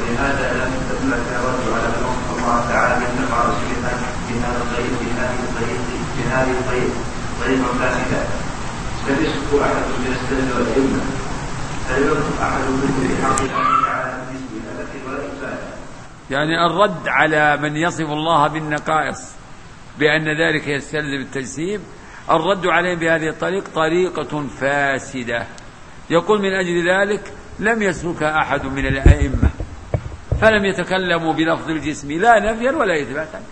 ولهذا لم يرد على الله تعالى بالنقاء بهذه الطريق طريقا فاسدة فيسلك أحد من السلف والأئمة فيرد أحد منه بحق الله تعالى باسم التي ولا إثبات. يعني الرد على من يصف الله بالنقائص بأن ذلك يستلزم التجسيم، الرد عليهم بهذه الطريق طريقة فاسدة. يقول من أجل ذلك لم يسلك أحد من الأئمة فلم يتكلموا بلفظ الجسم لا نفيا ولا إثباتا،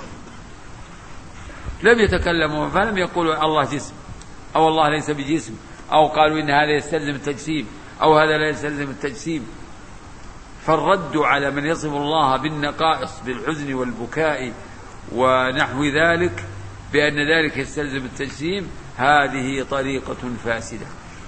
لم يتكلموا فلم يقولوا الله جسم أو الله ليس بجسم، أو قالوا إن هذا يستلزم التجسيم أو هذا لا يستلزم التجسيم. فالرد على من يصف الله بالنقائص بالحزن والبكاء ونحو ذلك بأن ذلك يستلزم التجسيم هذه طريقة فاسدة،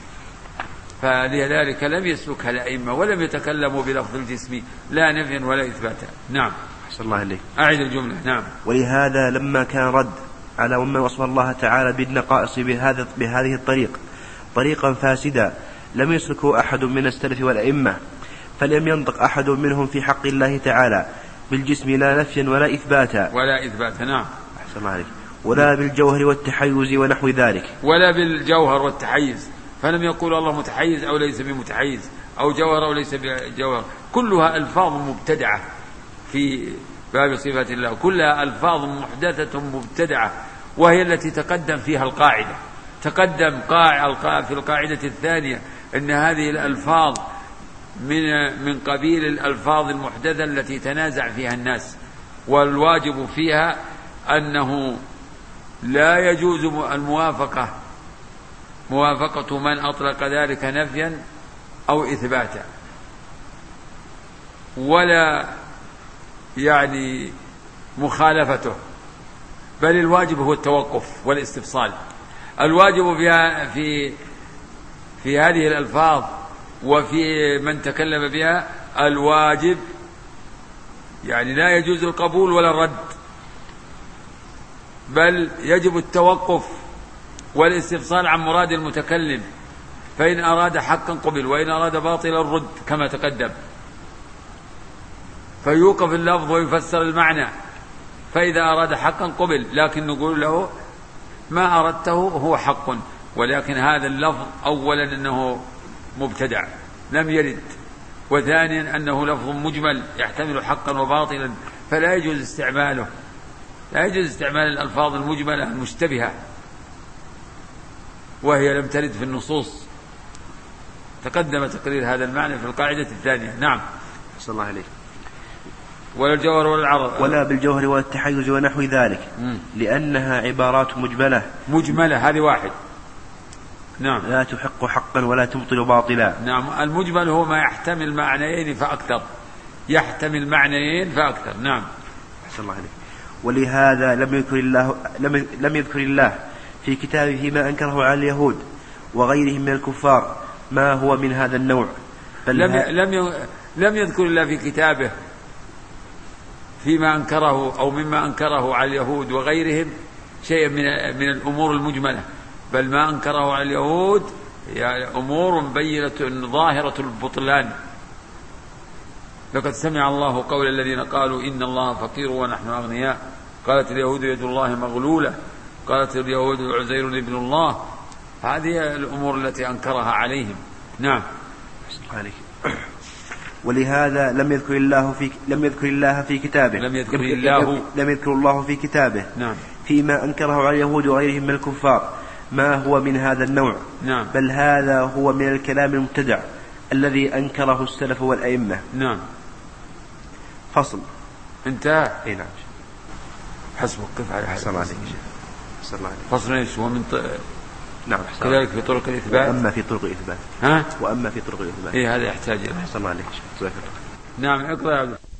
فلذلك لم يسلكها الأئمة ولم يتكلموا بلفظ الجسم لا نفيا ولا إثباتا. نعم. أحسن الله إليك. أعيد الجملة. نعم. ولهذا لما كان رد على من وصف الله تعالى بالنقائص بهذه الطريق طريقا فاسدا لم يسلكه أحد من السلف والأئمة، فلم ينطق أحد منهم في حق الله تعالى بالجسم لا نفيا ولا إثباتا. نعم. أحسن الله عليك. ولا بالجوهر والتحيز ونحو ذلك، ولا بالجوهر والتحيز، فلم يقول الله متحيز أو ليس بمتحيز أو جوهر أو ليس بجوهر، كلها ألفاظ مبتدعة في باب صفات الله، كلها ألفاظ محدثة مبتدعة، وهي التي تقدم فيها القاعدة. تقدم في القاعدة الثانية أن هذه الألفاظ من قبيل الألفاظ المحدثة التي تنازع فيها الناس، والواجب فيها أنه لا يجوز موافقة من أطلق ذلك نفيا أو إثباتا، ولا يعني مخالفته، بل الواجب هو التوقف والاستفصال. الواجب في هذه الألفاظ وفي من تكلم بها الواجب يعني لا يجوز القبول ولا الرد، بل يجب التوقف والاستفصال عن مراد المتكلم، فإن أراد حقا قبل وإن أراد باطلا رد كما تقدم، فيوقف اللفظ ويفسر المعنى، فإذا أراد حقا قبل، لكن نقول له ما أردته هو حق، ولكن هذا اللفظ أولا أنه مبتدع لم يرد، وثانيا أنه لفظ مجمل يحتمل حقا وباطلا، فلا يجوز استعماله، لا يجوز استعمال الألفاظ المجملة المشتبهة وهي لم ترد في النصوص. تقدم تقرير هذا المعنى في القاعدة الثانية. نعم. صلى الله عليه. ولا الجوهر ولا العرض، ولا بالجوهر والتحيز ونحو ذلك، لأنها عبارات مجملة هذه واحد. نعم. لا تحق حقا ولا تبطل باطلا. نعم. المجمل هو ما يحتمل معنيين فأكثر، يحتمل معنيين فأكثر. نعم. أحسن الله عليك. ولهذا لم يذكر الله في كتابه فيما أنكره على اليهود وغيرهم من الكفار ما هو من هذا النوع، بل لم يذكر الله في كتابه فيما أنكره أو مما أنكره على اليهود وغيرهم شيء من الأمور المجملة، بل ما أنكره على اليهود يعني أمور بينة ظاهرة البطلان. لقد سمع الله قول الذين قالوا إن الله فقير ونحن أغنياء، قالت اليهود يد الله مغلولة، قالت اليهود عزير ابن الله، هذه الأمور التي أنكرها عليهم. نعم. ولهذا لم يذكر الله في كتابه نعم. فيما أنكره على اليهود وغيرهم من الكفار ما هو من هذا النوع. نعم. بل هذا هو من الكلام المبتدع الذي أنكره السلف والأئمة. نعم. فصل. انتهى. اي نعم. حسبك كيف على حسب. فصل ايش هو من نعم. كذلك في طرق الإثبات. وأما في طرق الإثبات. ها؟ وأما في طرق الإثبات. إيه هذا يحتاج إلى. صلى الله عليه. نعم. اقرأ.